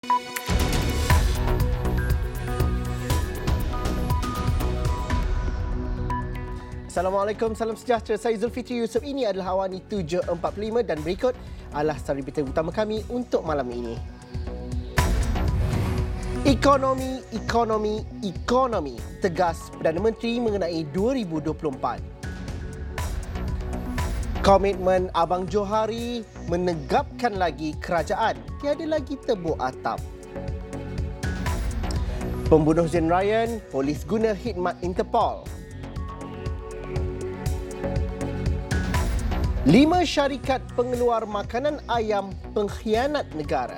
Assalamualaikum, salam sejahtera. Saya Zulfitri Yusof. Ini adalah Awani 7.45 dan berikut adalah sari berita utama kami untuk malam ini. Ekonomi. Tegas Perdana Menteri mengenai 2024. Komitmen Abang Johari menegapkan lagi kerajaan. Tiada lagi tebuk atap. Pembunuh Zain Ryan, polis guna khidmat Interpol. 5 syarikat pengeluar makanan ayam pengkhianat negara.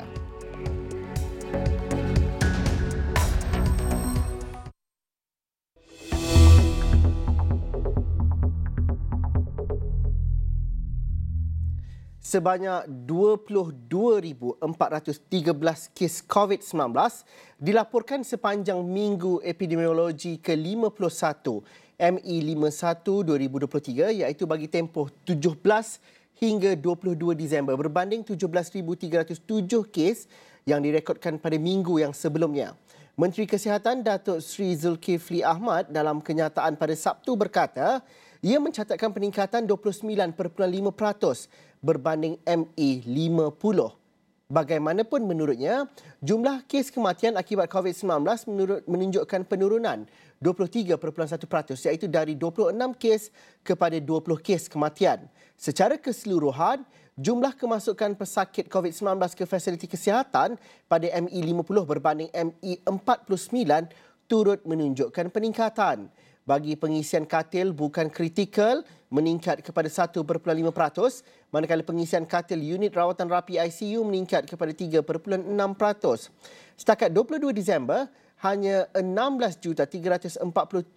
Sebanyak 22,413 kes COVID-19 dilaporkan sepanjang minggu epidemiologi ke-51 ME51 2023 iaitu bagi tempoh 17 hingga 22 Disember berbanding 17,307 kes yang direkodkan pada minggu yang sebelumnya. Menteri Kesihatan Datuk Seri Zulkifli Ahmad dalam kenyataan pada Sabtu berkata, ia mencatatkan peningkatan 29.5% berbanding ME50. Bagaimanapun menurutnya, jumlah kes kematian akibat COVID-19 menunjukkan penurunan 23.1% iaitu dari 26 kes kepada 20 kes kematian. Secara keseluruhan, jumlah kemasukan pesakit COVID-19 ke fasiliti kesihatan pada ME50 berbanding ME49 turut menunjukkan peningkatan. Bagi pengisian katil bukan kritikal meningkat kepada 1.5%, manakala pengisian katil unit rawatan rapi ICU meningkat kepada 3.6%. Setakat 22 Disember, hanya 16,347,130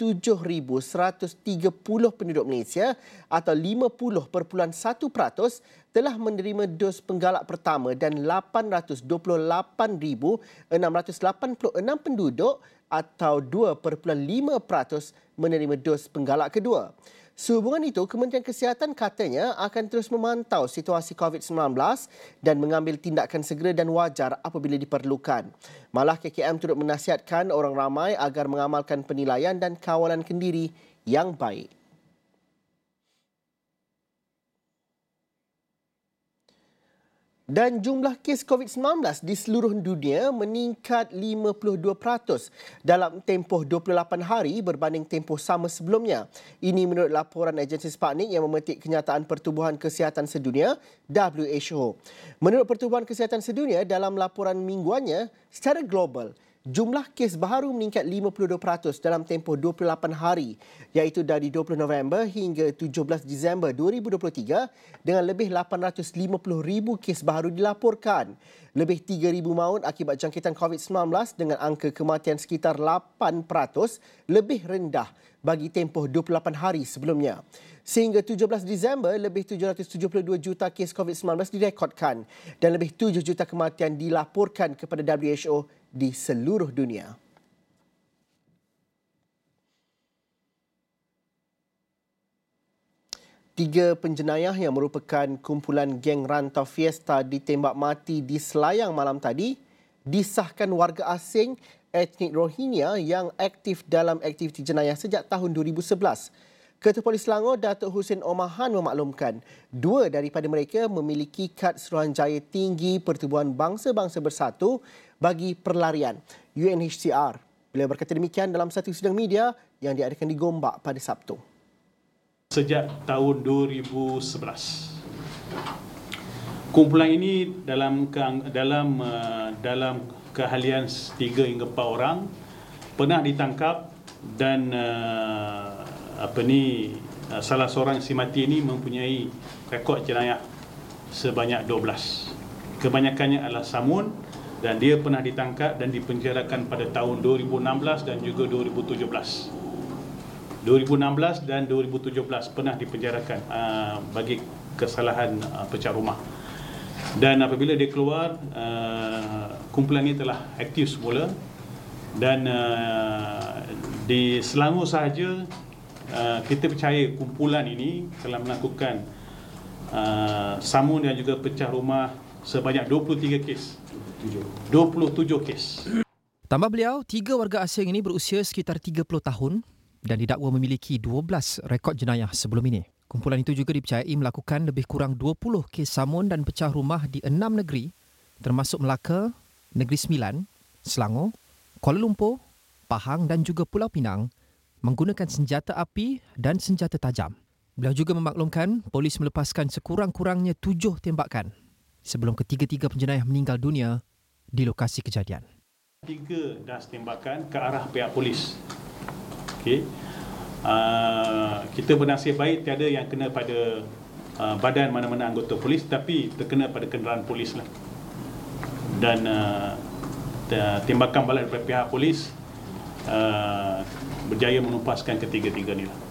penduduk Malaysia atau 50.1% telah menerima dos penggalak pertama dan 828,686 penduduk atau 2.5% menerima dos penggalak kedua. Sehubungan itu, Kementerian Kesihatan katanya akan terus memantau situasi COVID-19 dan mengambil tindakan segera dan wajar apabila diperlukan. Malah KKM turut menasihatkan orang ramai agar mengamalkan penilaian dan kawalan kendiri yang baik. Dan jumlah kes COVID-19 di seluruh dunia meningkat 52% dalam tempoh 28 hari berbanding tempoh sama sebelumnya. Ini menurut laporan agensi Sputnik yang memetik kenyataan Pertubuhan Kesihatan Sedunia WHO. Menurut Pertubuhan Kesihatan Sedunia dalam laporan mingguannya, secara global, jumlah kes baharu meningkat 52% dalam tempoh 28 hari iaitu dari 20 November hingga 17 Disember 2023 dengan lebih 850,000 kes baharu dilaporkan. Lebih 3,000 maut akibat jangkitan COVID-19 dengan angka kematian sekitar 8% lebih rendah bagi tempoh 28 hari sebelumnya. Sehingga 17 Disember, lebih 772 juta kes COVID-19 direkodkan dan lebih 7 juta kematian dilaporkan kepada WHO di seluruh dunia. Tiga penjenayah yang merupakan kumpulan geng rantau Fiesta ditembak mati di Selayang malam tadi disahkan warga asing etnik Rohingya yang aktif dalam aktiviti jenayah sejak tahun 2011. Ketua Polis Selangor, Datuk Hussein Omar Han memaklumkan, dua daripada mereka memiliki kad Suruhanjaya Tinggi Pertubuhan Bangsa-Bangsa Bersatu bagi Perlarian, UNHCR. Beliau berkata demikian dalam satu sidang media yang diadakan di Gombak pada Sabtu. Sejak tahun 2011, kumpulan ini dalam keahlian 3 hingga 4 orang pernah ditangkap dan salah seorang si mati ini mempunyai rekod jenayah sebanyak 12. Kebanyakannya adalah samun dan dia pernah ditangkap dan dipenjarakan pada tahun 2016 dan juga 2017. 2016 dan 2017 pernah dipenjarakan bagi kesalahan pecah rumah. Dan apabila dia keluar, kumpulan ini telah aktif semula dan di Selangor sahaja kita percaya kumpulan ini telah melakukan samun dan juga pecah rumah sebanyak 23 kes 27 kes. Tambah beliau, 3 warga asing ini berusia sekitar 30 tahun dan didakwa memiliki 12 rekod jenayah sebelum ini. Kumpulan itu juga dipercayai melakukan lebih kurang 20 kes samun dan pecah rumah di 6 negeri termasuk Melaka, Negeri Sembilan, Selangor, Kuala Lumpur, Pahang dan juga Pulau Pinang menggunakan senjata api dan senjata tajam. Beliau juga memaklumkan polis melepaskan sekurang-kurangnya 7 tembakan sebelum ketiga-tiga penjenayah meninggal dunia di lokasi kejadian. 3 das tembakan ke arah pihak polis. Okey. Kita bernasib baik tiada yang kena pada badan mana-mana anggota polis, tapi terkena pada kenderaan polis lah. Dan tembakan balik daripada pihak polis berjaya menumpaskan ketiga-tiga ni lah.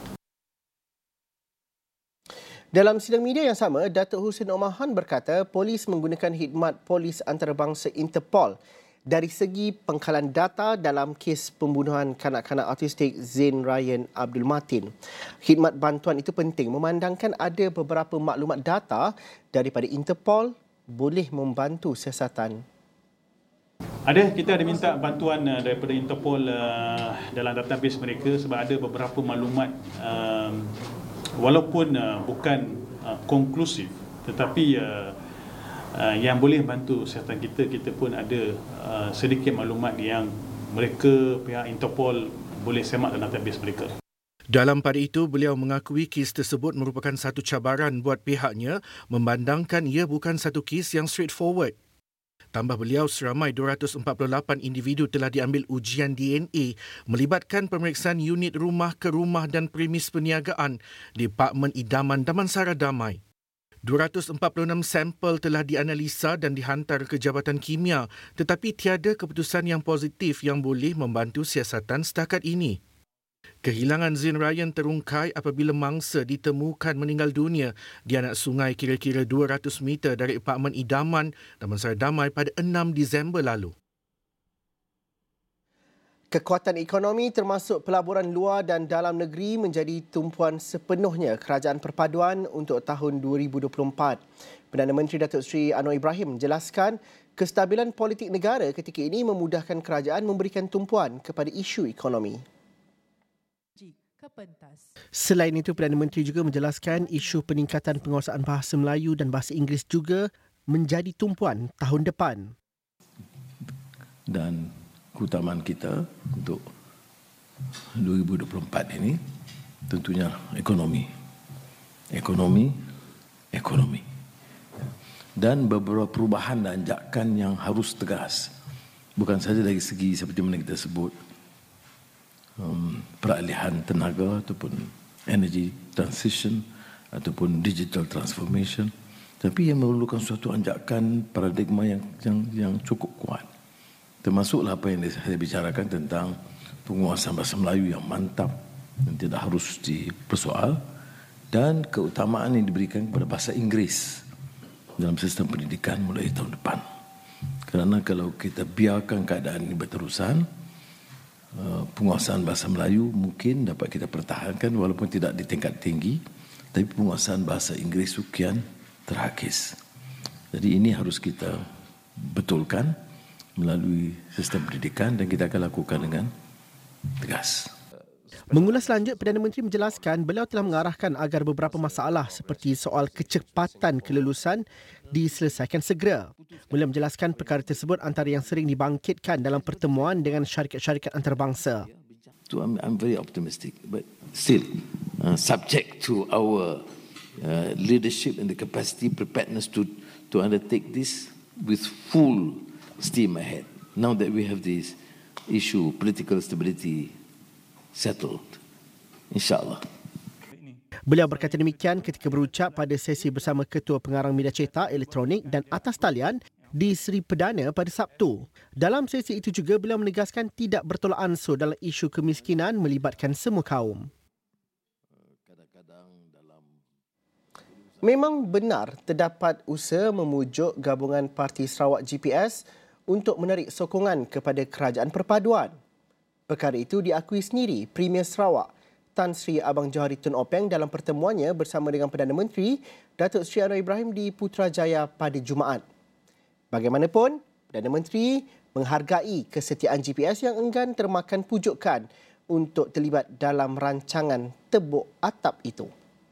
Dalam sidang media yang sama, Datuk Hussein Omar Han berkata polis menggunakan khidmat polis antarabangsa Interpol dari segi pengkalan data dalam kes pembunuhan kanak-kanak autistik Zain Ryan Abdul Matin. Khidmat bantuan itu penting memandangkan ada beberapa maklumat data daripada Interpol boleh membantu siasatan. Kita ada minta bantuan daripada Interpol dalam database mereka sebab ada beberapa maklumat walaupun bukan konklusif, tetapi yang boleh bantu siasatan kita pun ada sedikit maklumat yang mereka pihak Interpol boleh semak dalam database mereka. Dalam pada itu, beliau mengakui kes tersebut merupakan satu cabaran buat pihaknya memandangkan ia bukan satu kes yang straightforward. Tambah beliau, seramai 248 individu telah diambil ujian DNA melibatkan pemeriksaan unit rumah ke rumah dan premis perniagaan Departmen Idaman Damansara Damai. 246 sampel telah dianalisa dan dihantar ke Jabatan Kimia, tetapi tiada keputusan yang positif yang boleh membantu siasatan setakat ini. Kehilangan Zain Ryan terungkai apabila mangsa ditemukan meninggal dunia di anak sungai kira-kira 200 meter dari Apartmen Idaman Damansara Damai pada 6 Disember lalu. Kekuatan ekonomi termasuk pelaburan luar dan dalam negeri menjadi tumpuan sepenuhnya Kerajaan Perpaduan untuk tahun 2024. Perdana Menteri Datuk Seri Anwar Ibrahim menjelaskan kestabilan politik negara ketika ini memudahkan kerajaan memberikan tumpuan kepada isu ekonomi. Selain itu, Perdana Menteri juga menjelaskan isu peningkatan penguasaan bahasa Melayu dan bahasa Inggeris juga menjadi tumpuan tahun depan. Dan keutamaan kita untuk 2024 ini tentunya ekonomi. Dan beberapa perubahan dan anjakan yang harus tegas. Bukan sahaja dari segi seperti mana kita sebut peralihan tenaga ataupun energy transition ataupun digital transformation, tapi yang memerlukan suatu anjakan paradigma yang cukup kuat. Termasuklah apa yang saya bicarakan tentang penguasaan bahasa Melayu yang mantap dan tidak harus dipersoal, dan keutamaan yang diberikan kepada bahasa Inggeris dalam sistem pendidikan mulai tahun depan. Kerana kalau kita biarkan keadaan ini berterusan, penguasaan bahasa Melayu mungkin dapat kita pertahankan walaupun tidak di tingkat tinggi, tapi penguasaan bahasa Inggeris kian terhakis. Jadi ini harus kita betulkan melalui sistem pendidikan dan kita akan lakukan dengan tegas. Mengulas lanjut, Perdana Menteri menjelaskan beliau telah mengarahkan agar beberapa masalah seperti soal kecepatan kelulusan diselesaikan segera. Beliau menjelaskan perkara tersebut antara yang sering dibangkitkan dalam pertemuan dengan syarikat-syarikat antarabangsa. So I'm very optimistic, but still subject to our leadership and the capacity, preparedness to undertake this with full steam ahead. Now that we have this issue, political stability settled, insyaAllah. Beliau berkata demikian ketika berucap pada sesi bersama Ketua Pengarang Media Cetak, Elektronik dan Atas Talian di Seri Perdana pada Sabtu. Dalam sesi itu juga beliau menegaskan tidak bertolak ansur dalam isu kemiskinan melibatkan semua kaum. Memang benar terdapat usaha memujuk gabungan Parti Sarawak GPS untuk menarik sokongan kepada Kerajaan Perpaduan. Perkara itu diakui sendiri Premier Sarawak Tan Sri Abang Johari Tun Openg dalam pertemuannya bersama dengan Perdana Menteri Datuk Seri Anwar Ibrahim di Putrajaya pada Jumaat. Bagaimanapun, Perdana Menteri menghargai kesetiaan GPS yang enggan termakan pujukan untuk terlibat dalam rancangan tebuk atap itu.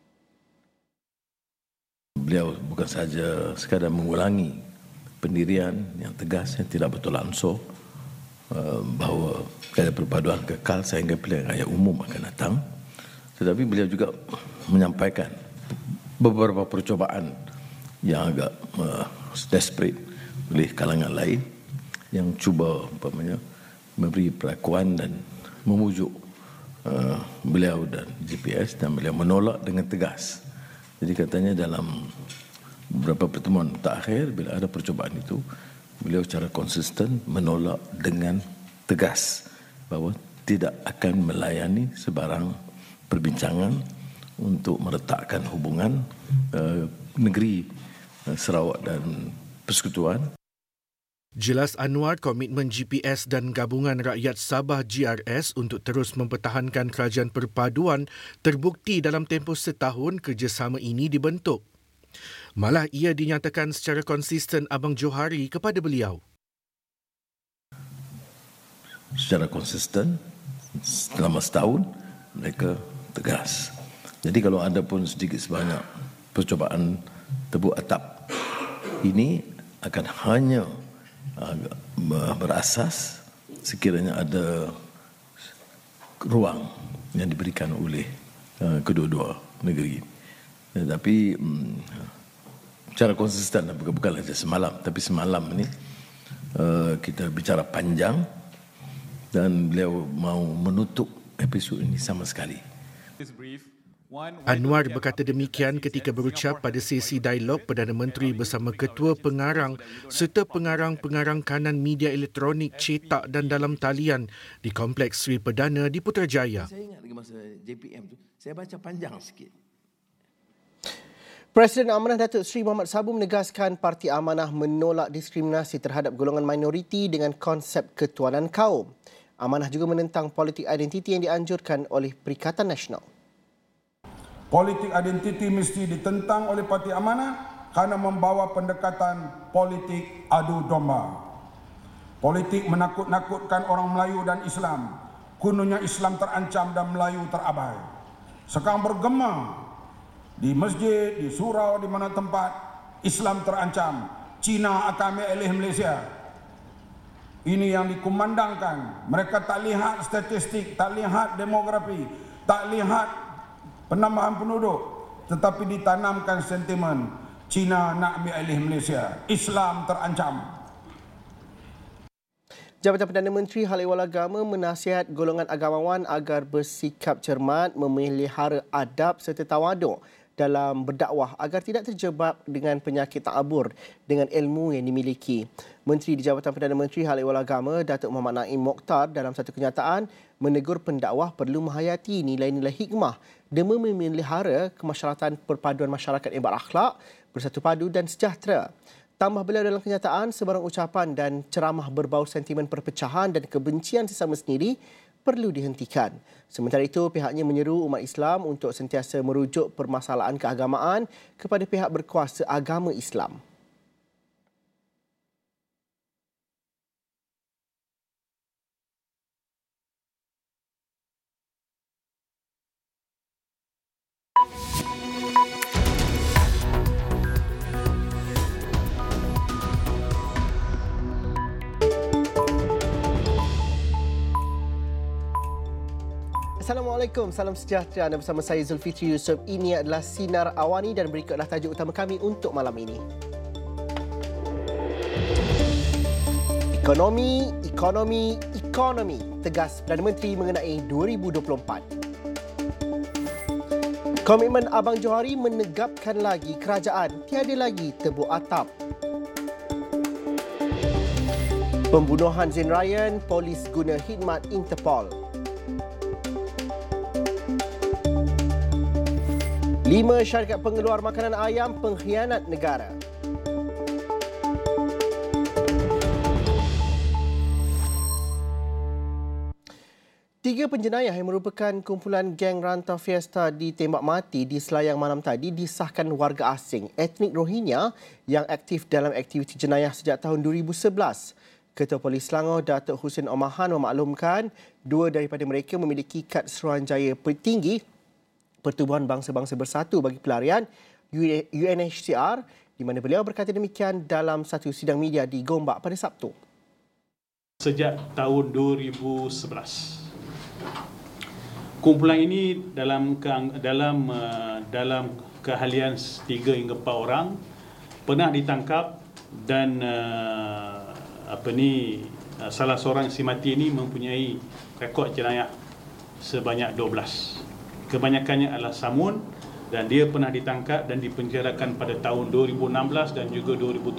Beliau bukan sahaja sekadar mengulangi pendirian yang tegas yang tidak betul ansur bahawa kadar perpaduan kekal sehingga pilihan raya umum akan datang, tetapi beliau juga menyampaikan beberapa percubaan yang agak desperate oleh kalangan lain yang cuba memberi perakuan dan memujuk beliau dan GPS, dan beliau menolak dengan tegas. Jadi katanya dalam beberapa pertemuan terakhir bila ada percubaan itu, beliau secara konsisten menolak dengan tegas bahawa tidak akan melayani sebarang perbincangan untuk meretakkan hubungan negeri Sarawak dan Persekutuan. Jelas Anwar komitmen GPS dan Gabungan Rakyat Sabah GRS untuk terus mempertahankan kerajaan perpaduan terbukti dalam tempoh setahun kerjasama ini dibentuk. Malah ia dinyatakan secara konsisten Abang Johari kepada beliau. Secara konsisten selama setahun mereka tegas. Jadi kalau ada pun sedikit sebanyak percubaan tebuk atap, ini akan hanya berasas sekiranya ada ruang yang diberikan oleh kedua-dua negeri. Tapi secara konsisten, bukanlah saja semalam, tapi semalam ini kita bicara panjang dan beliau mahu menutup episod ini sama sekali. Anwar berkata demikian ketika berucap pada sesi dialog Perdana Menteri bersama Ketua Pengarang serta pengarang-pengarang kanan media elektronik cetak dan dalam talian di Kompleks Sri Perdana di Putrajaya. Saya ingat lagi masa JPM tu, saya baca panjang sikit. Presiden Amanah Datuk Seri Mohamad Sabu menegaskan Parti Amanah menolak diskriminasi terhadap golongan minoriti dengan konsep ketuanan kaum. Amanah juga menentang politik identiti yang dianjurkan oleh Perikatan Nasional. Politik identiti mesti ditentang oleh Parti Amanah kerana membawa pendekatan politik adu domba. Politik menakut-nakutkan orang Melayu dan Islam. Kononnya Islam terancam dan Melayu terabai. Sekarang bergema di masjid, di surau, di mana tempat Islam terancam. Cina akan ambil alih Malaysia. Ini yang dikumandangkan. Mereka tak lihat statistik, tak lihat demografi, tak lihat penambahan penduduk, tetapi ditanamkan sentimen Cina nak ambil alih Malaysia. Islam terancam. Jabatan Perdana Menteri Hal Ehwal Agama menasihat golongan agamawan agar bersikap cermat, memelihara adab serta tawaduk dalam berdakwah agar tidak terjebak dengan penyakit ta'abur dengan ilmu yang dimiliki. Menteri di Jabatan Perdana Menteri Hal Ehwal Agama, Datuk Muhammad Naim Mokhtar dalam satu kenyataan menegur pendakwah perlu menghayati nilai-nilai hikmah demi memelihara kemasyarakatan perpaduan masyarakat yang berakhlak, bersatu padu dan sejahtera. Tambah beliau dalam kenyataan, sebarang ucapan dan ceramah berbau sentimen perpecahan dan kebencian sesama sendiri perlu dihentikan. Sementara itu, pihaknya menyeru umat Islam untuk sentiasa merujuk permasalahan keagamaan kepada pihak berkuasa agama Islam. Assalamualaikum, salam sejahtera. Anda bersama saya Zulfitri Yusof. Ini adalah Sinar Awani dan berikutlah tajuk utama kami untuk malam ini. Ekonomi. Tegas Perdana Menteri mengenai 2024. Komitmen Abang Johari menegapkan lagi kerajaan tiada lagi tebuk atap. Pembunuhan Zain Ryan, polis guna khidmat Interpol. 5 syarikat pengeluar makanan ayam pengkhianat negara. Tiga penjenayah yang merupakan kumpulan geng rantau Fiesta ditembak mati di Selayang malam tadi disahkan warga asing etnik Rohingya yang aktif dalam aktiviti jenayah sejak tahun 2011. Ketua Polis Selangor Datuk Husin Omar Han memaklumkan dua daripada mereka memiliki kad Suruhanjaya Tinggi Pertubuhan Bangsa-Bangsa Bersatu bagi Pelarian UNHCR, di mana beliau berkata demikian dalam satu sidang media di Gombak pada Sabtu. Sejak tahun 2011. Kumpulan ini dalam keahlian 3 hingga 4 orang pernah ditangkap dan salah seorang si mati ini mempunyai rekod jenayah sebanyak 12. Kebanyakannya adalah samun dan dia pernah ditangkap dan dipenjarakan pada tahun 2016 dan juga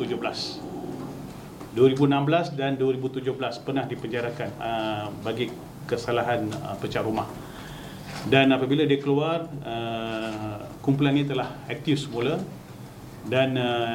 2017. 2016 dan 2017 pernah dipenjarakan bagi kesalahan pecah rumah. Dan apabila dia keluar, kumpulan ini telah aktif semula dan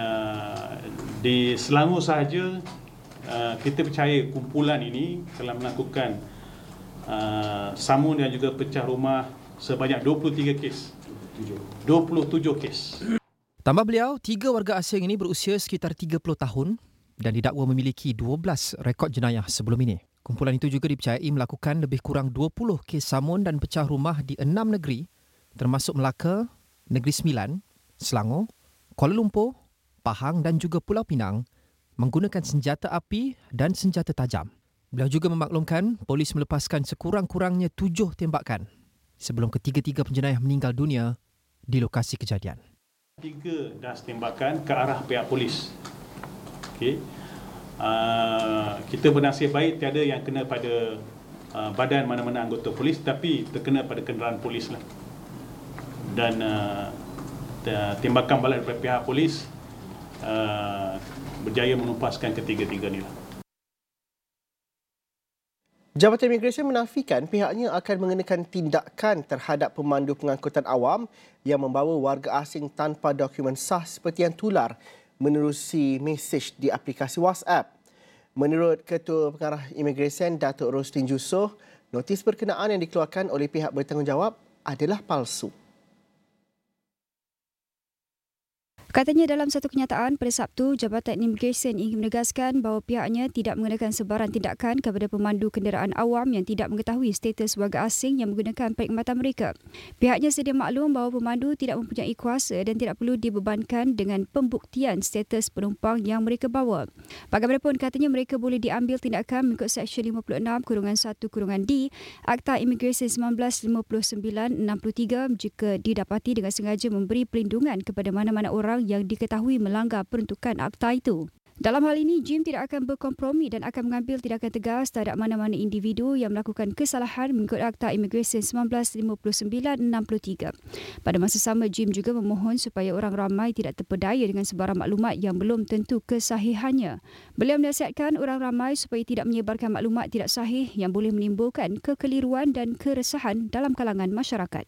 di Selangor sahaja kita percaya kumpulan ini telah melakukan samun dan juga pecah rumah sebanyak 23 kes. 27 kes. Tambah beliau, 3 warga asing ini berusia sekitar 30 tahun dan didakwa memiliki 12 rekod jenayah sebelum ini. Kumpulan itu juga dipercayai melakukan lebih kurang 20 kes samun dan pecah rumah di 6 negeri termasuk Melaka, Negeri Sembilan, Selangor, Kuala Lumpur, Pahang dan juga Pulau Pinang menggunakan senjata api dan senjata tajam. Beliau juga memaklumkan polis melepaskan sekurang-kurangnya 7 tembakan sebelum ketiga-tiga penjenayah meninggal dunia di lokasi kejadian. 3 das tembakan ke arah pihak polis. Okey. Kita bernasib baik tiada yang kena pada badan mana-mana anggota polis, tapi terkena pada kenderaan polis lah. Dan tembakan balik daripada pihak polis berjaya menumpaskan ketiga-tiga ni lah. Jabatan Imigresen menafikan pihaknya akan mengenakan tindakan terhadap pemandu pengangkutan awam yang membawa warga asing tanpa dokumen sah seperti yang tular menerusi mesej di aplikasi WhatsApp. Menurut Ketua Pengarah Imigresen Datuk Roslin Jusoh, notis berkenaan yang dikeluarkan oleh pihak bertanggungjawab adalah palsu. Katanya dalam satu kenyataan pada Sabtu, Jabatan Imigresen ingin menegaskan bahawa pihaknya tidak mengenakan sebarang tindakan kepada pemandu kenderaan awam yang tidak mengetahui status warga asing yang menggunakan perkhidmatan mereka. Pihaknya sedia maklum bahawa pemandu tidak mempunyai kuasa dan tidak perlu dibebankan dengan pembuktian status penumpang yang mereka bawa. Bagaimanapun, katanya mereka boleh diambil tindakan mengikut Seksyen 56(1)(d) Akta Imigresen 1959-63 jika didapati dengan sengaja memberi perlindungan kepada mana-mana orang yang diketahui melanggar peruntukan akta itu. Dalam hal ini, JIM tidak akan berkompromi dan akan mengambil tindakan tegas terhadap mana-mana individu yang melakukan kesalahan mengikut Akta Imigresen 1959-63. Pada masa sama, JIM juga memohon supaya orang ramai tidak terpedaya dengan sebarang maklumat yang belum tentu kesahihannya. Beliau menasihatkan orang ramai supaya tidak menyebarkan maklumat tidak sahih yang boleh menimbulkan kekeliruan dan keresahan dalam kalangan masyarakat.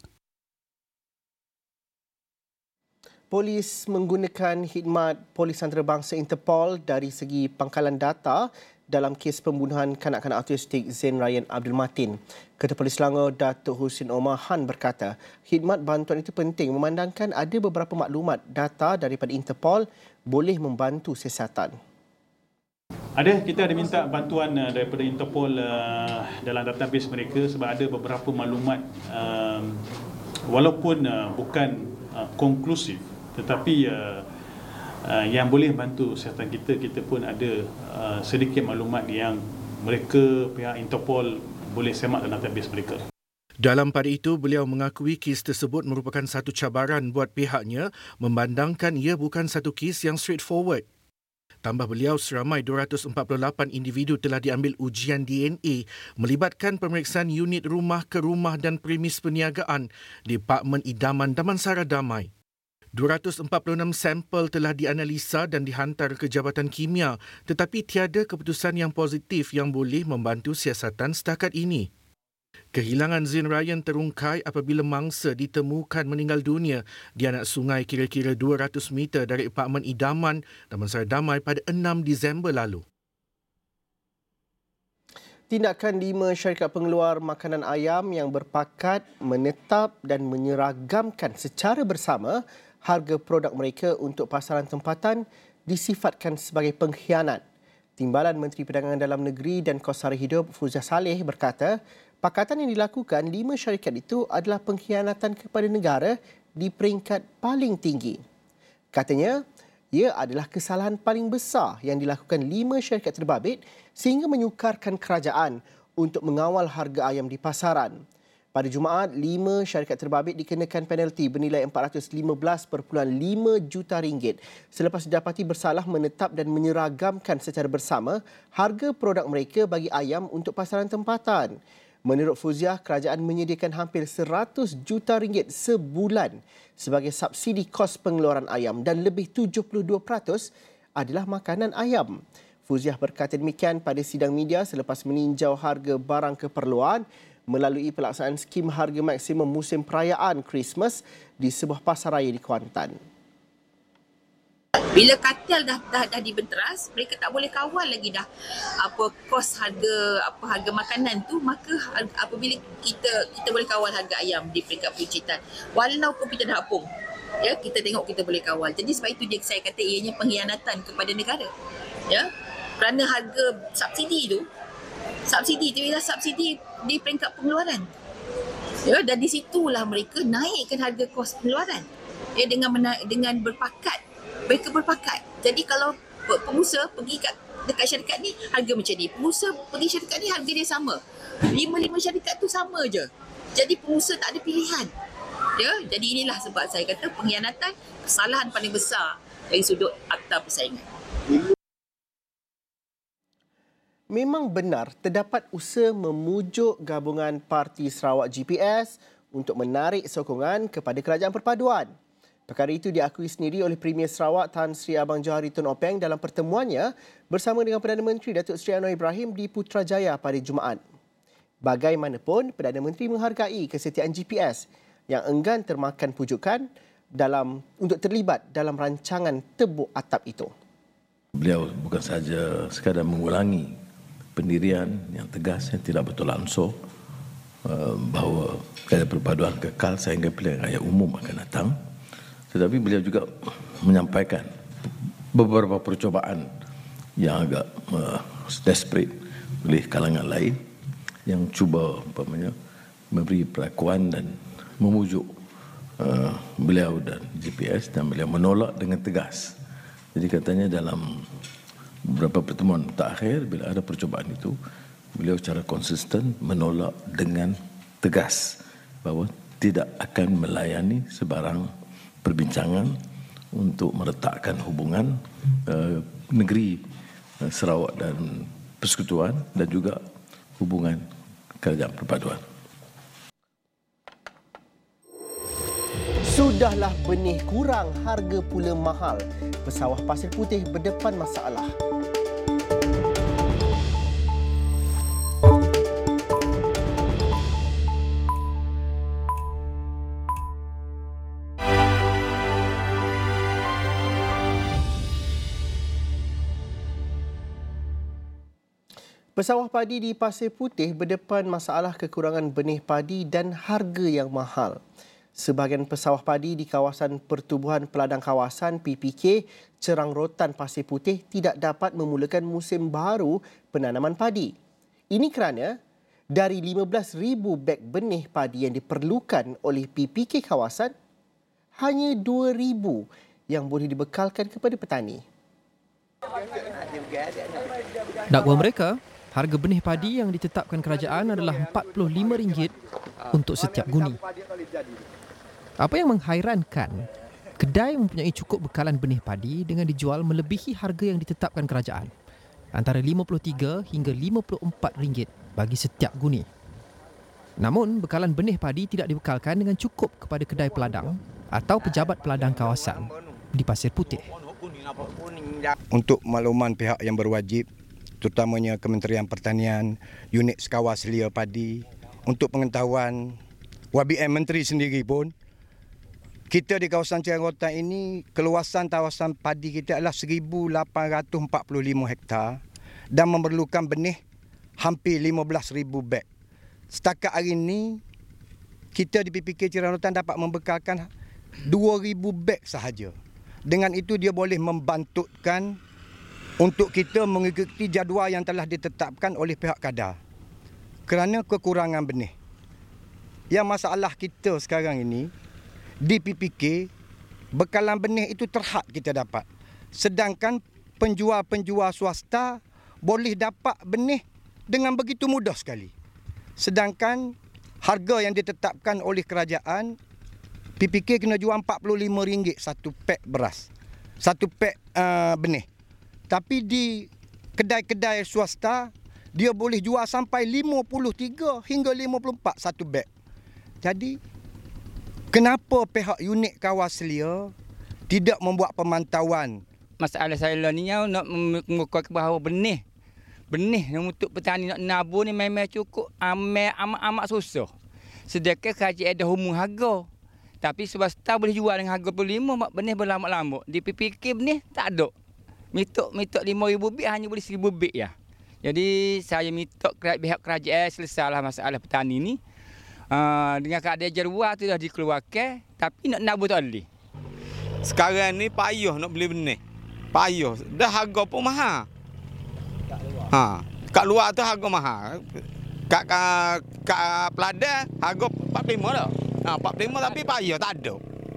Polis menggunakan khidmat Polis Antarabangsa Interpol dari segi pangkalan data dalam kes pembunuhan kanak-kanak autistik Zain Ryan Abdul Matin. Ketua Polis Selangor Datuk Husin Omar Han berkata, khidmat bantuan itu penting memandangkan ada beberapa maklumat data daripada Interpol boleh membantu siasatan. Kita ada minta bantuan daripada Interpol dalam database mereka sebab ada beberapa maklumat walaupun bukan konklusif, tetapi yang boleh bantu siasatan kita pun ada sedikit maklumat yang mereka pihak Interpol boleh semak dalam database mereka. Dalam pada itu, beliau mengakui kes tersebut merupakan satu cabaran buat pihaknya memandangkan ia bukan satu kes yang straightforward. Tambah beliau, seramai 248 individu telah diambil ujian DNA melibatkan pemeriksaan unit rumah ke rumah dan premis perniagaan Departmen Idaman Damansara Damai. 246 sampel telah dianalisa dan dihantar ke Jabatan Kimia, tetapi tiada keputusan yang positif yang boleh membantu siasatan setakat ini. Kehilangan Zain Ryan terungkai apabila mangsa ditemukan meninggal dunia di anak sungai kira-kira 200 meter dari Apartmen Idaman, Damansara Damai pada 6 Disember lalu. Tindakan 5 syarikat pengeluar makanan ayam yang berpakat menetap dan menyeragamkan secara bersama harga produk mereka untuk pasaran tempatan disifatkan sebagai pengkhianat. Timbalan Menteri Perdagangan Dalam Negeri dan Kos Sara Hidup Fuzia Saleh berkata, pakatan yang dilakukan 5 syarikat itu adalah pengkhianatan kepada negara di peringkat paling tinggi. Katanya, ia adalah kesalahan paling besar yang dilakukan 5 syarikat terbabit sehingga menyukarkan kerajaan untuk mengawal harga ayam di pasaran. Pada Jumaat, 5 syarikat terbabit dikenakan penalti bernilai RM415.5 juta selepas didapati bersalah menetap dan menyeragamkan secara bersama harga produk mereka bagi ayam untuk pasaran tempatan. Menurut Fuzia, kerajaan menyediakan hampir RM100 juta sebulan sebagai subsidi kos pengeluaran ayam dan lebih 72% adalah makanan ayam. Fuzia berkata demikian pada sidang media selepas meninjau harga barang keperluan melalui pelaksanaan skim harga maksimum musim perayaan Christmas di sebuah pasaraya di Kuantan. Bila kartel dah dibenteras, mereka tak boleh kawal lagi dah kos harga makanan tu, maka apabila kita boleh kawal harga ayam di peringkat pencitan walaupun kita dah apung, ya, kita tengok kita boleh kawal. Jadi sebab itu saya kata ianya pengkhianatan kepada negara, ya, kerana harga subsidi tu ialah subsidi di peringkat pengeluaran, ya, dan di situlah mereka naikkan harga kos pengeluaran, ya, dengan berpakat. Mereka berpakat. Jadi kalau pengusaha pergi dekat syarikat ni, harga macam ni. Pengusaha pergi syarikat ni, harga dia sama. 5 syarikat tu sama je. Jadi pengusaha tak ada pilihan. Ya, jadi inilah sebab saya kata pengkhianatan, kesalahan paling besar dari sudut akta persaingan. Memang benar terdapat usaha memujuk gabungan Parti Sarawak GPS untuk menarik sokongan kepada kerajaan perpaduan. Perkara itu diakui sendiri oleh Premier Sarawak Tan Sri Abang Johari Tun Openg dalam pertemuannya bersama dengan Perdana Menteri Datuk Seri Anwar Ibrahim di Putrajaya pada Jumaat. Bagaimanapun, Perdana Menteri menghargai kesetiaan GPS yang enggan termakan pujukan untuk terlibat dalam rancangan tebuk atap itu. Beliau bukan sahaja sekadar mengulangi pendirian yang tegas yang tidak betul ansur bahawa kerajaan perpaduan kekal sehingga pilihan raya umum akan datang, tetapi beliau juga menyampaikan beberapa percubaan yang agak desperate oleh kalangan lain yang cuba memberi perlakuan dan memujuk beliau dan GPS, dan beliau menolak dengan tegas. Jadi katanya dalam beberapa pertemuan terakhir bila ada percubaan itu, beliau secara konsisten menolak dengan tegas bahawa tidak akan melayani sebarang perbincangan untuk meretakkan hubungan negeri Sarawak dan Persekutuan dan juga hubungan kerajaan perpaduan. Sudahlah benih kurang, harga pula mahal. Pesawah Pasir Putih berdepan masalah. Pesawah padi di Pasir Putih berdepan masalah kekurangan benih padi dan harga yang mahal. Sebahagian pesawah padi di kawasan Pertubuhan Peladang Kawasan PPK Cerang Rotan Pasir Putih tidak dapat memulakan musim baru penanaman padi. Ini kerana dari 15,000 beg benih padi yang diperlukan oleh PPK kawasan, hanya 2,000 yang boleh dibekalkan kepada petani. Dakwa mereka, harga benih padi yang ditetapkan kerajaan adalah RM45 untuk setiap guni. Apa yang menghairankan, kedai mempunyai cukup bekalan benih padi dengan dijual melebihi harga yang ditetapkan kerajaan, antara RM53 hingga RM54 bagi setiap guni. Namun, bekalan benih padi tidak dibekalkan dengan cukup kepada kedai peladang atau pejabat peladang kawasan di Pasir Putih. Untuk makluman pihak yang berwajib, terutamanya Kementerian Pertanian, unit sekawal selia padi, untuk pengetahuan YBN Menteri sendiri pun, kita di kawasan Cerang Rotan ini, keluasan kawasan padi kita adalah 1,845 hektar dan memerlukan benih hampir 15,000 beg. Setakat hari ini, kita di PPK Ceranotan dapat membekalkan 2,000 beg sahaja. Dengan itu dia boleh membantutkan untuk kita mengikuti jadual yang telah ditetapkan oleh pihak kadar. Kerana kekurangan benih. Yang masalah kita sekarang ini, di PPK, bekalan benih itu terhad kita dapat. Sedangkan penjual-penjual swasta boleh dapat benih dengan begitu mudah sekali. Sedangkan harga yang ditetapkan oleh kerajaan, PPK kena jual RM45 satu pek beras. Satu pek benih. Tapi di kedai-kedai swasta, dia boleh jual sampai 53 hingga 54 satu beg. Jadi, kenapa pihak unit Kawaslia tidak membuat pemantauan? Masalah saya ni nak mengukur bahawa benih untuk petani nak nabur ni memang cukup amat susah. Sedangkan kerajaan ada umum harga. Tapi swasta boleh jual dengan harga RM45, benih berlama-lama. Di PPK benih tak ada. Mitok 5,000 beg hanya boleh 1,000 beg ya. Jadi saya minta pihak kerajaan selesailah masalah petani ni. Dengan keadaan jadual tu dah dikeluarkan, tapi nak nabur tak boleh. Sekarang ni payah nak beli benih. Payah. Dah harga pun mahal. Kat luar tu harga mahal. Kat Peladang harga 45 dah. 45 tapi payah tak ada.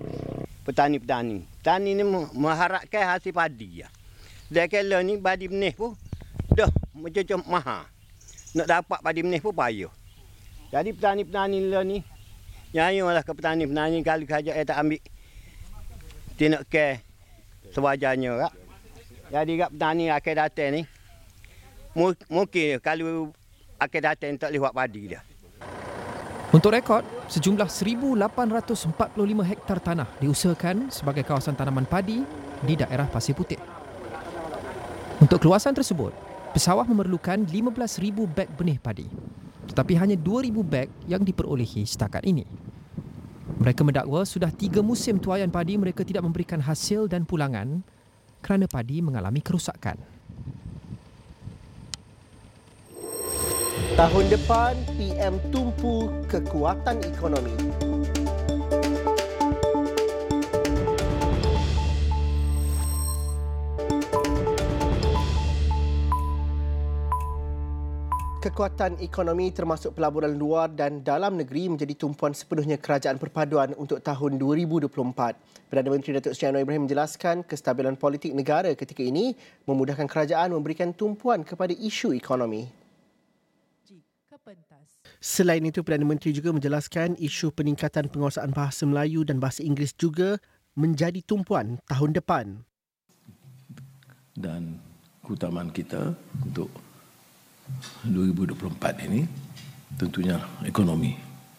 Petani ni mengharapkan hasil padi ya. Dah kala ni padi benih pun dah macam mahal. Nak dapat padi benih pun payah. Jadi petani-petani ni nyayolah ke petani-petani kalau kerajaan tak ambil tindakan sewajarnya kak. Jadi kat petani akan datang ni mungkin kalau akan datang tak boleh buat padi dah. Untuk rekod, sejumlah 1,845 hektar tanah diusahakan sebagai kawasan tanaman padi di daerah Pasir Putih. Untuk keluasan tersebut, pesawah memerlukan 15,000 beg benih padi. Tetapi hanya 2,000 beg yang diperolehi setakat ini. Mereka mendakwa sudah 3 musim tuaian padi mereka tidak memberikan hasil dan pulangan kerana padi mengalami kerosakan. Tahun depan, PM tumpu kekuatan ekonomi. Kekuatan ekonomi termasuk pelaburan luar dan dalam negeri menjadi tumpuan sepenuhnya kerajaan perpaduan untuk tahun 2024. Perdana Menteri Datuk Seri Anwar Ibrahim menjelaskan kestabilan politik negara ketika ini memudahkan kerajaan memberikan tumpuan kepada isu ekonomi. Selain itu, Perdana Menteri juga menjelaskan isu peningkatan penguasaan bahasa Melayu dan bahasa Inggeris juga menjadi tumpuan tahun depan. Dan keutamaan kita untuk 2024 ini tentunya ekonomi.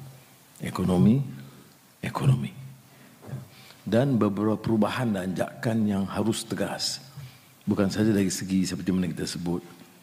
Dan beberapa perubahan dan anjakan yang harus tegas. Bukan saja dari segi seperti mana kita sebut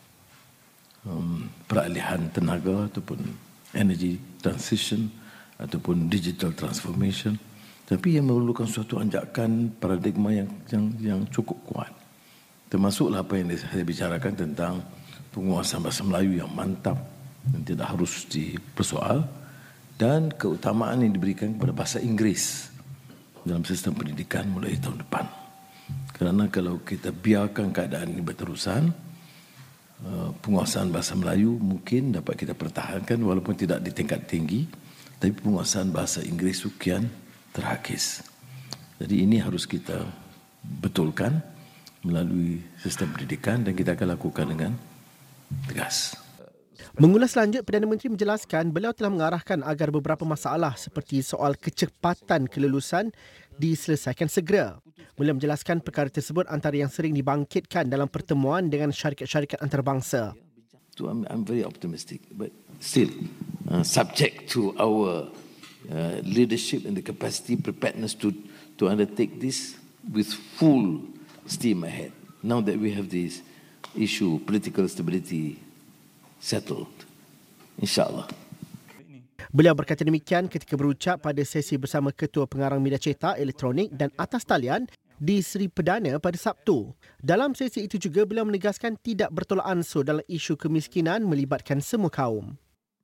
peralihan tenaga ataupun energy transition ataupun digital transformation, tapi yang memerlukan suatu anjakan paradigma yang cukup kuat. Termasuklah apa yang saya bicarakan tentang penguasaan bahasa Melayu yang mantap dan tidak harus dipersoal, dan keutamaan yang diberikan kepada bahasa Inggeris dalam sistem pendidikan mulai tahun depan. Kerana kalau kita biarkan keadaan ini berterusan, penguasaan bahasa Melayu mungkin dapat kita pertahankan walaupun tidak di tingkat tinggi, tapi penguasaan bahasa Inggeris kian terhakis. Jadi ini harus kita betulkan melalui sistem pendidikan dan kita akan lakukan dengan tegas. Mengulas lanjut, Perdana Menteri menjelaskan beliau telah mengarahkan agar beberapa masalah seperti soal kecepatan kelulusan diselesaikan segera. Beliau menjelaskan perkara tersebut antara yang sering dibangkitkan dalam pertemuan dengan syarikat-syarikat antarabangsa. So I'm very optimistic, but still subject to our leadership and the capacity, preparedness to undertake this with full steam ahead. Now that we have this issue, political stability settled, insyaAllah. Beliau berkata demikian ketika berucap pada sesi bersama Ketua Pengarang Media Cetak, Elektronik dan Atas Talian di Seri Perdana pada Sabtu. Dalam sesi itu juga beliau menegaskan tidak bertolak ansur dalam isu kemiskinan melibatkan semua kaum.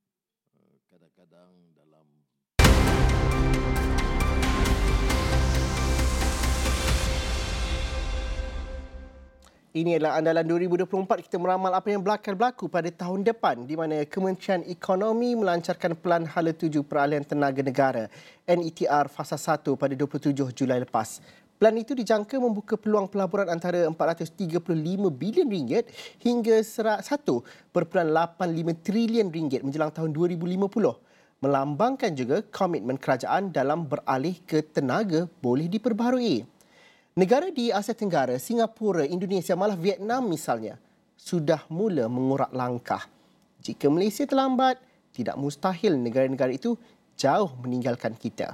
Ini adalah andalan 2024. Kita meramal apa yang bakal berlaku pada tahun depan di mana Kementerian Ekonomi melancarkan Pelan Hala Tuju Peralihan Tenaga Negara NETR Fasa 1 pada 27 Julai lepas. Pelan itu dijangka membuka peluang pelaburan antara RM435 bilion hingga RM1.85 trilion menjelang tahun 2050. Melambangkan juga komitmen kerajaan dalam beralih ke tenaga boleh diperbaharui. Negara di Asia Tenggara, Singapura, Indonesia, malah Vietnam misalnya, sudah mula mengurak langkah. Jika Malaysia terlambat, tidak mustahil negara-negara itu jauh meninggalkan kita.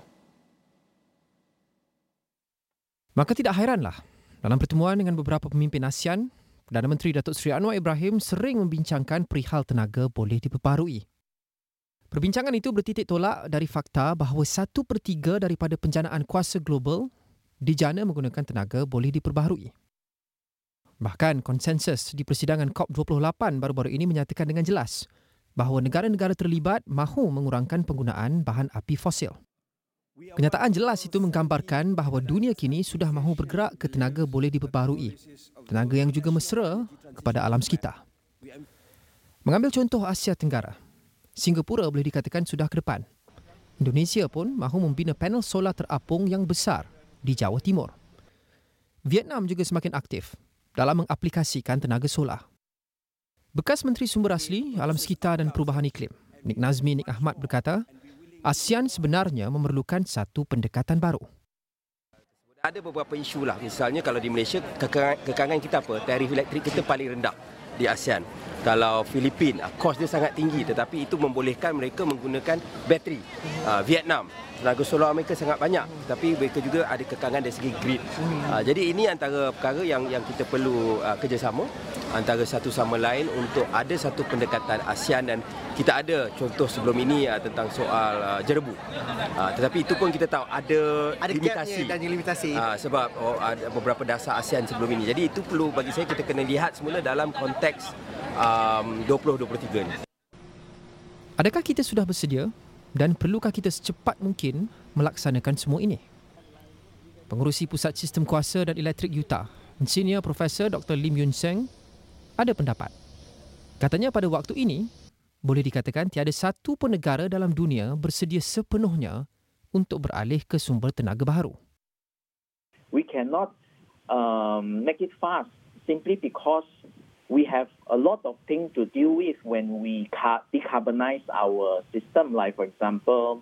Maka tidak hairanlah, dalam pertemuan dengan beberapa pemimpin ASEAN, Perdana Menteri Datuk Seri Anwar Ibrahim sering membincangkan perihal tenaga boleh diperbaharui. Perbincangan itu bertitik tolak dari fakta bahawa 1/3 daripada penjanaan kuasa global dijana menggunakan tenaga boleh diperbaharui. Bahkan konsensus di persidangan COP28 baru-baru ini menyatakan dengan jelas bahawa negara-negara terlibat mahu mengurangkan penggunaan bahan api fosil. Kenyataan jelas itu menggambarkan bahawa dunia kini sudah mahu bergerak ke tenaga boleh diperbaharui, tenaga yang juga mesra kepada alam sekitar. Mengambil contoh Asia Tenggara, Singapura boleh dikatakan sudah ke depan. Indonesia pun mahu membina panel solar terapung yang besar di Jawa Timur. Vietnam juga semakin aktif dalam mengaplikasikan tenaga solar. Bekas Menteri Sumber Asli, Alam Sekitar dan Perubahan Iklim, Nik Nazmi Nik Ahmad berkata, ASEAN sebenarnya memerlukan satu pendekatan baru. Ada beberapa isu lah. Misalnya kalau di Malaysia, kekangan kita apa? Tarif elektrik kita paling rendah di ASEAN. Kalau Filipina, kos dia sangat tinggi tetapi itu membolehkan mereka menggunakan bateri. Vietnam, tenaga solar mereka sangat banyak tapi mereka juga ada kekangan dari segi grid. Jadi ini antara perkara yang kita perlu kerjasama antara satu sama lain untuk ada satu pendekatan ASEAN, dan kita ada contoh sebelum ini tentang soal jerebu. Tetapi itu pun kita tahu ada limitasi. Sebab ada beberapa dasar ASEAN sebelum ini. Jadi itu perlu bagi saya kita kena lihat semula dalam konteks 2023 ni. Adakah kita sudah bersedia dan perlukah kita secepat mungkin melaksanakan semua ini? Pengerusi Pusat Sistem Kuasa dan Elektrik Utah, Insinyur Profesor Dr. Lim Yun Seng, ada pendapat. Katanya pada waktu ini, boleh dikatakan tiada satu pun negara dalam dunia bersedia sepenuhnya untuk beralih ke sumber tenaga baharu. We cannot make it fast simply because we have a lot of things to deal with when we decarbonize our system. Like, for example,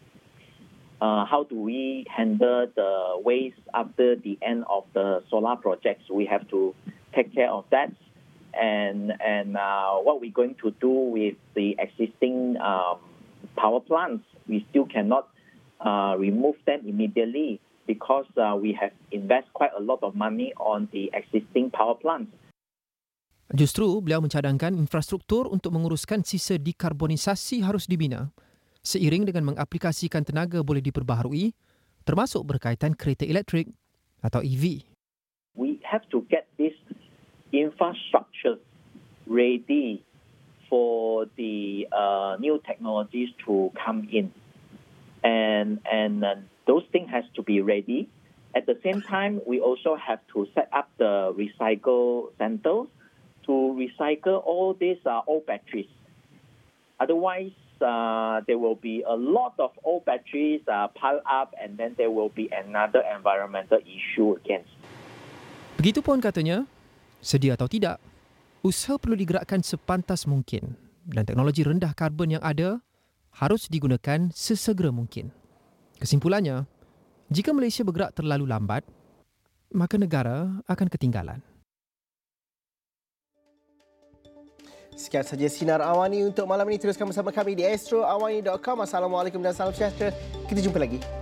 how do we handle the waste after the end of the solar projects? We have to take care of that. And what we're going to do with the existing power plants, we still cannot remove them immediately because we have invested quite a lot of money on the existing power plants. Justru beliau mencadangkan infrastruktur untuk menguruskan sisa dekarbonisasi harus dibina seiring dengan mengaplikasikan tenaga boleh diperbaharui termasuk berkaitan kereta elektrik atau EV. We have to get this infrastructure ready for the new technologies to come in, and those things has to be ready. At the same time, we also have to set up the recycle centers to recycle all these old batteries. Otherwise, there will be a lot of old batteries piled up, and then there will be another environmental issue again. Begitupun katanya, sedia atau tidak, usaha perlu digerakkan sepantas mungkin dan teknologi rendah karbon yang ada harus digunakan sesegera mungkin. Kesimpulannya, jika Malaysia bergerak terlalu lambat, maka negara akan ketinggalan. Sekian saja Sinar Awani untuk malam ini. Teruskan bersama kami di astroawani.com. Assalamualaikum dan salam sejahtera. Kita jumpa lagi.